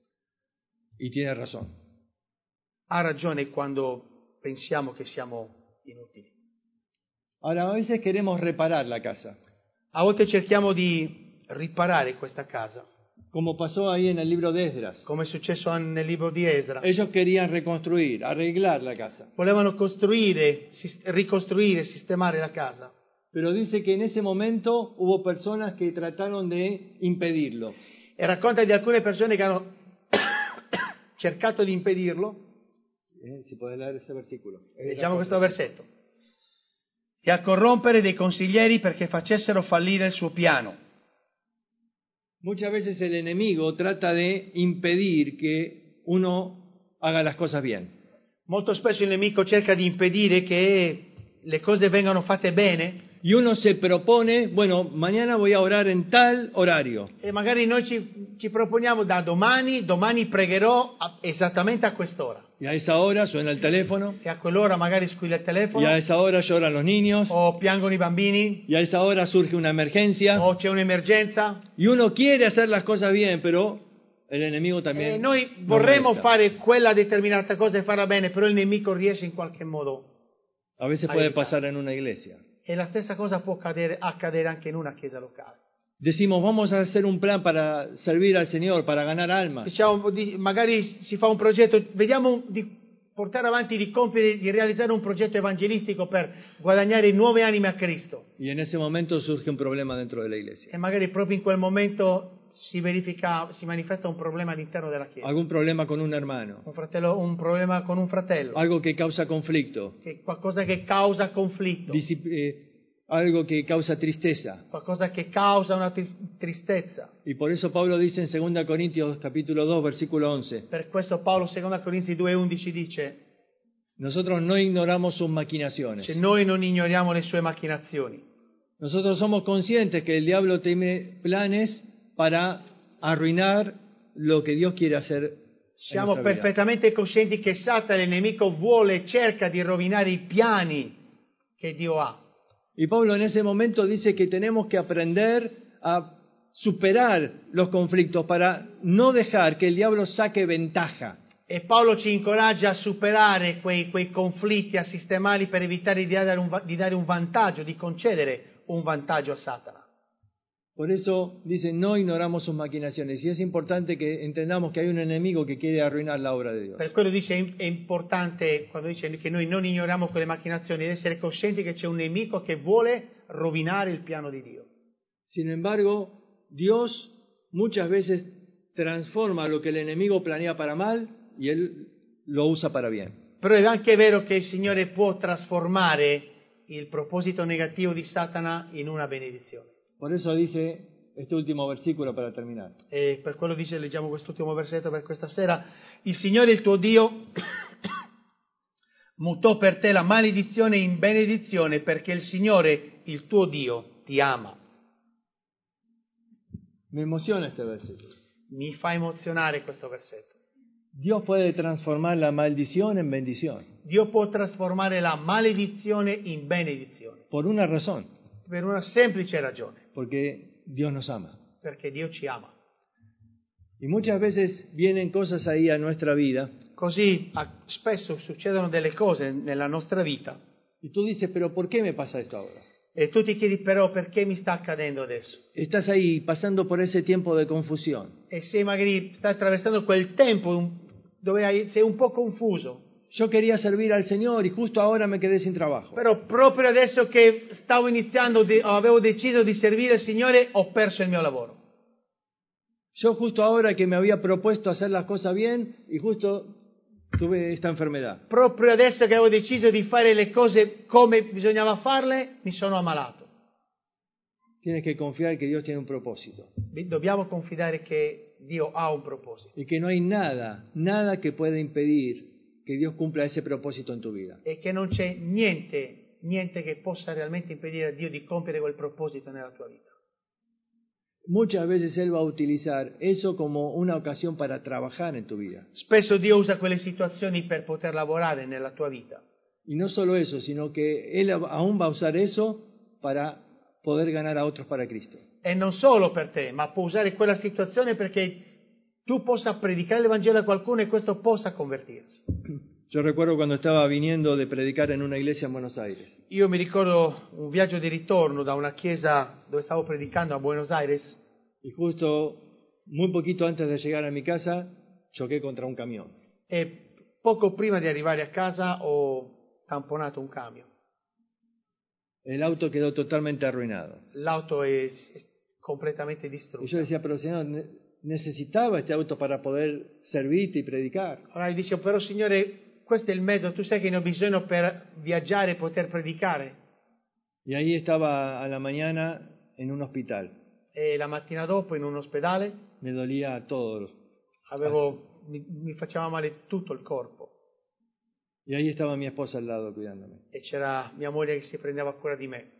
y tiene razón. Ha ragione quando pensiamo che siamo inutili. Ahora, a veces queremos reparar la casa, A volte cerchiamo di riparare questa casa, como pasó ahí en el libro de Esdras. come è successo nel libro di Esdra. Ellos querían reconstruir, arreglar la casa. Volevano ricostruire, sistemare la casa. Pero dice que en ese momento hubo personas que trataron de impedirlo. E racconta di alcune persone che hanno cercato di impedirlo. Si puede leer ese versículo. Leggiamo questo versetto. E a corrompere dei consiglieri perché facessero fallire il suo piano. Muchas veces el enemigo trata de impedir que uno haga las cosas bien. Molto spesso il nemico cerca di impedire che le cose vengano fatte bene. Y uno se propone, bueno, mañana voy a orar en tal horario. E magari noi ci proponiamo da domani pregherò esattamente a quest'ora. Y a esa hora suena el teléfono. E a quell'ora magari squilla il telefono. Y a esa hora lloran los niños. O piangono i bambini. Y a esa hora surge una emergencia. O c'è un'emergenza. Y uno quiere hacer las cosas bien, pero el enemigo también. E noi vorremmo fare quella determinata cosa e farla bene, però il nemico riesce in qualche modo. A veces puede pasar en una iglesia. E la stessa cosa può accadere anche in una chiesa locale. Decimos, vamos a hacer un plan para servir al Señor, para ganar almas. Diciamo, magari si fa un progetto, vediamo di portare avanti, di compiere, di realizzare un progetto evangelistico per guadagnare nuove anime a Cristo. Y en ese momento surge un problema dentro de la iglesia. E magari proprio in quel momento si manifesta un problema all'interno della chiesa. Algún problema con un hermano. Un problema con un fratello. Algo que causa conflicto. Qualcosa che causa conflitto. Algo que causa tristeza. Qualcosa che causa una tristezza. Y por eso Pablo dice en 2 Corintios capítulo 2 versículo 11. Per questo Paolo 2 Corinzi 2:11 dice: nosotros no ignoramos sus maquinaciones. Noi non ignoriamo le sue macchinazioni. Nosotros somos conscientes que el diablo tiene planes para arruinar lo que Dios quiere hacer. Siamo perfettamente coscienti che Satana, il nemico, cerca di rovinare i piani che Dio ha. Y Pablo en ese momento dice que tenemos que aprender a superar los conflictos para no dejar que el diablo saque ventaja. E Paolo ci incoraggia a superare quei conflitti, a sistemarli per evitare di dare un vantaggio, di concedere un vantaggio a Satana. Por eso dice, no ignoramos sus maquinaciones. Y es importante que entendamos que hay un enemigo que quiere arruinar la obra de Dios. Per quello dice, è importante quando dice che noi non ignoriamo quelle macchinazioni, ed essere coscienti che c'è un nemico che vuole rovinare il piano di Dio. Sin embargo, Dios muchas veces transforma lo que el enemigo planea para mal y Él lo usa para bien. Però è anche vero che il Signore può trasformare il proposito negativo di Satana in una benedizione. Por eso dice este último versículo para terminar. E per quello dice, leggiamo quest'ultimo versetto per questa sera: il Signore il tuo Dio mutò per te la maledizione in benedizione perché il Signore il tuo Dio ti ama. Me emociona este versículo. Mi fa emozionare questo versetto. Dios puede transformar la maldición en bendición. Dio può trasformare la maledizione in benedizione. Por una razón. Per una semplice ragione. Porque Dios nos ama. Perché Dio ci ama. Y muchas veces vienen cosas ahí a nuestra vida. Così spesso succedono delle cose nella nostra vita. Y tú dices, pero ¿por qué me pasa esto ahora? E tu ti chiedi però perché mi sta accadendo adesso? Estás ahí pasando por ese tiempo de confusión. E se magari stai attraversando quel tempo dove sei un po' confuso. Yo quería servir al Señor y justo ahora me quedé sin trabajo. Però proprio adesso che stavo iniziando, avevo deciso di servire il Signore, ho perso il mio lavoro. Yo justo ahora que me había propuesto hacer las cosas bien y justo tuve esta enfermedad. Proprio adesso che avevo deciso di fare le cose come bisognava farle, mi sono ammalato. Tienes que confiar que Dios tiene un propósito. Dobbiamo confidare che Dio ha un proposito. Y que no hay nada que pueda impedir que Dios cumpla ese propósito en tu vida. E che non c'è niente che possa realmente impedire a Dio di compiere quel proposito nella tua vita. Muchas veces Él va a utilizar eso como una ocasión para trabajar en tu vida. Spesso Dio usa quelle situazioni per poter lavorare nella tua vita. Y no solo eso, sino que Él aún va a usar eso para poder ganar a otros para Cristo. E non solo per te, ma può usare quella situazione perché tu possa predicare l'Evangelo a qualcuno e questo possa convertirsi. Yo recuerdo cuando estaba viniendo de predicar en una iglesia en Buenos Aires. Io mi ricordo un viaggio di ritorno da una chiesa dove stavo predicando a Buenos Aires Y justo, muy poquito antes de llegar a mi casa, choqué contra un camión. e poco prima di arrivare a casa ho tamponato un camion. El auto quedó totalmente arruinado. L'auto è completamente Y yo distrutta. decía, pero Señor, necesitaba este auto para poder servirte y predicar. Allora io dicevo, però Signore, questo è il mezzo, tu sai che ne ho bisogno per viaggiare e poter predicare. Y ahí estaba a la mañana en un hospital. E la mattina dopo in un ospedale Me dolía todo. mi faceva male tutto il corpo Y ahí estaba mi esposa al lado cuidándome. e c'era mia moglie che si prendeva cura di me.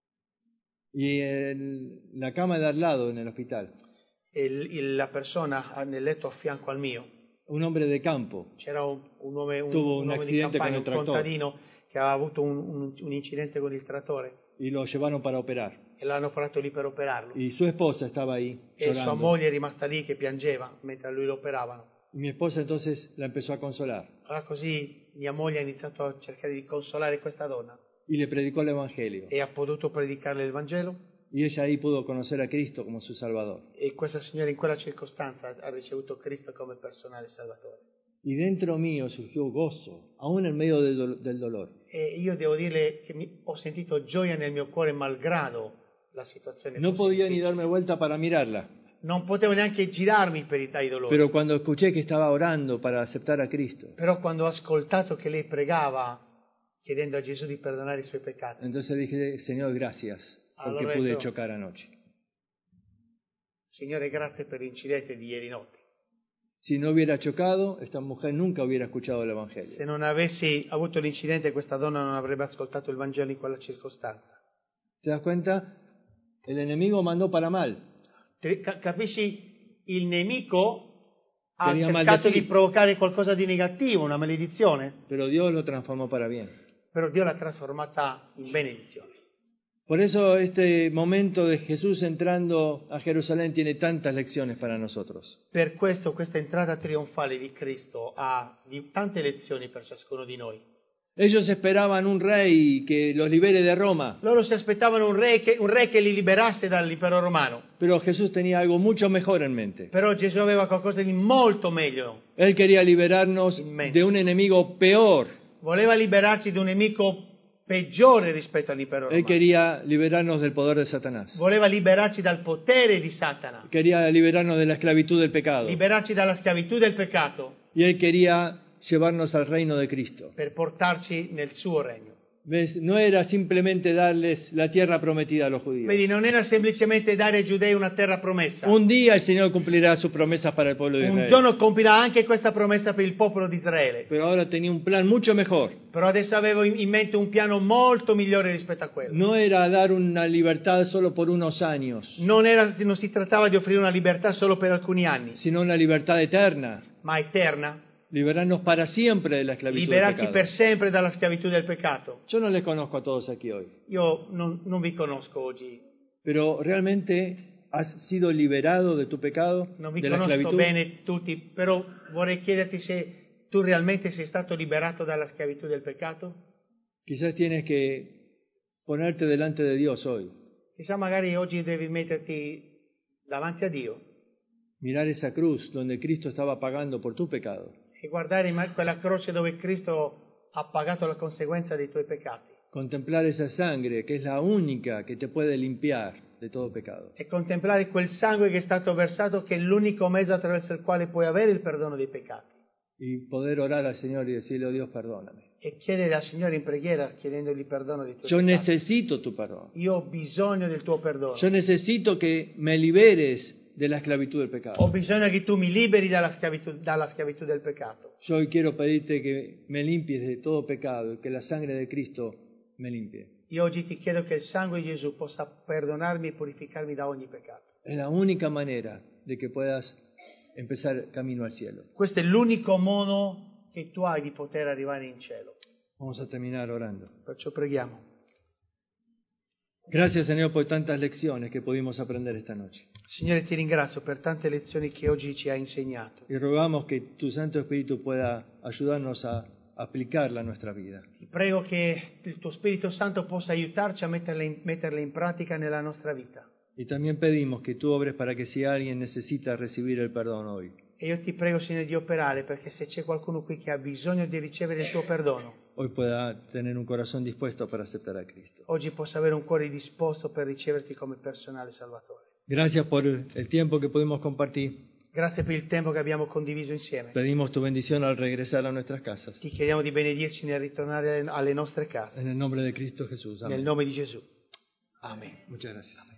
Y la cama de al lado en el hospital, E la persona nel letto a fianco al mio, un hombre de campo, c'era un uomo tuvo un un uomo di accidente con campagna, el un tractor contadino che aveva avuto un incidente con il trattore y lo llevaron para operar. e l'hanno portato lì per operarlo. Y su esposa estaba ahí E sua llorando. moglie è rimasta lì che piangeva mentre a lui lo operavano. Y mi esposa entonces la empezó a consolar Allora così mia moglie ha iniziato a cercare di consolare questa donna y le predicó el Evangelio. e ha potuto predicarle il Vangelo. Y ella ahí pudo conocer a Cristo como su Salvador. E questa signora in quella circostanza ha ricevuto Cristo come personale salvatore. Y dentro mío surgió gozo, aún en medio del dolor. E io devo dirle che ho sentito gioia nel mio cuore malgrado la situazione. No fosse podía ni difficile. darme vuelta para mirarla, Non potevo neanche girarmi per dai dolori. pero cuando escuché que estaba orando para aceptar a Cristo, Però quando ho ascoltato che lei pregava chiedendo a Gesù di perdonare i suoi peccati, entonces dije, Señor, gracias, porque Allora pude ecco. chocar anoche. Signore, grazie per l'incidente di ieri notte. Si no hubiera chocado, esta mujer nunca hubiera escuchado el Evangelio. Se non avessi avuto l'incidente, questa donna non avrebbe ascoltato il Vangelo in quella circostanza. ¿Te das cuenta? El enemigo mandó para mal. Capisci? Il nemico ha Veniva cercato maldecir. di provocare qualcosa di negativo, una maledizione, Pero Dios lo transformó para bien. però Dio l'ha trasformata in benedizione. Por eso este momento de Jesús entrando a Jerusalén tiene tantas lecciones para nosotros. Per questo questa entrata trionfale di Cristo ha tante lezioni per ciascuno di noi. Ellos esperaban un rey que los libere de Roma, Loro si aspettavano un re che li liberasse dall'impero romano, pero Jesús tenía algo mucho mejor en mente. però Gesù aveva qualcosa di molto meglio. Él quería liberarnos In mente. de un enemigo peor. Voleva liberarci da un nemico peggiore rispetto all'impero Él romano. quería liberarnos del poder de Satanás. Voleva liberarci dal potere di Satana, Quería liberarnos de la esclavitud del pecado. liberarci dalla schiavitù del peccato Y Él quería llevarnos al reino de Cristo. per portarci nel suo regno. ¿Ves? No era simplemente darles la tierra prometida a los judíos. Vedi, non era semplicemente dare ai giudei una terra promessa. Un día el Señor cumplirá sus promesas para el pueblo de Un Israel. giorno compirà anche questa promessa per il popolo di Israele. Pero ahora tenía un plan mucho mejor. Però adesso avevo in mente un piano molto migliore rispetto a quello. No era dar una libertad solo por unos años, Non si trattava di offrire una libertà solo per alcuni anni, sino una libertad eterna. ma eterna, Liberarnos para siempre de la esclavitud del liberarci pecado. per sempre dalla schiavitù del peccato. Yo no les conozco a todos aquí hoy, Io non vi conosco oggi, pero ¿realmente has sido liberado de tu pecado, non vi de la conosco esclavitud? bene tutti, però vorrei chiederti se tu realmente sei stato liberato dalla schiavitù del peccato. Quizás tienes que ponerte delante de Dios hoy, Chissà, magari oggi devi metterti davanti a Dio mirar esa cruz donde Cristo estaba pagando por tu pecado e guardare quella croce dove Cristo ha pagato la conseguenza dei tuoi peccati Contemplar esa sangre que es la única que te puede limpiar de todo pecado. E contemplare quel sangue che è stato versato, che è l'unico mezzo attraverso il quale puoi avere il perdono dei peccati. Y poder orar al Señor y decirle, oh Dios, perdóname. E chiedere al Signore in preghiera, chiedendogli perdono dei tuoi Yo peccati. necesito tu perdón. Io ho bisogno del tuo perdono. Yo necesito que me liberes de la esclavitud del pecado. Ho bisogno che tu mi liberi dalla schiavitù del peccato. Yo hoy quiero pedirte que me limpies de todo pecado y que la sangre de Cristo me limpie. Io oggi ti chiedo che il sangue di Gesù possa perdonarmi e purificarmi da ogni peccato. Es la única manera de que puedas empezar camino al cielo. Questo è l'unico modo che tu hai di poter arrivare in cielo. Vamos a terminar orando. Perciò preghiamo. Gracias, Señor, por tantas lecciones que pudimos aprender esta noche. Signore, ti ringrazio per tante lezioni che oggi ci hai insegnato. Y rogamos que tu Santo Espíritu pueda ayudarnos a aplicarla a nuestra vida. Ti prego che il tuo Spirito Santo possa aiutarci a metterle in pratica nella nostra vita. Y también pedimos que tú obres para que si alguien necesita recibir el perdón hoy, E io ti prego, Signore, di operare, perché se c'è qualcuno qui che ha bisogno di ricevere il tuo perdono, hoy pueda tener un corazón dispuesto para aceptar a Cristo. oggi possa avere un cuore disposto per riceverti come personale Salvatore. Gracias por el tiempo que pudimos compartir. Grazie per il tempo che abbiamo condiviso insieme. Pedimos tu bendición al regresar a nuestras casas. Ti chiediamo di benedirci nel ritornare alle nostre case. En el nombre de Cristo Jesús. Amén. Nel nome di Gesù. Amen. Muchas gracias.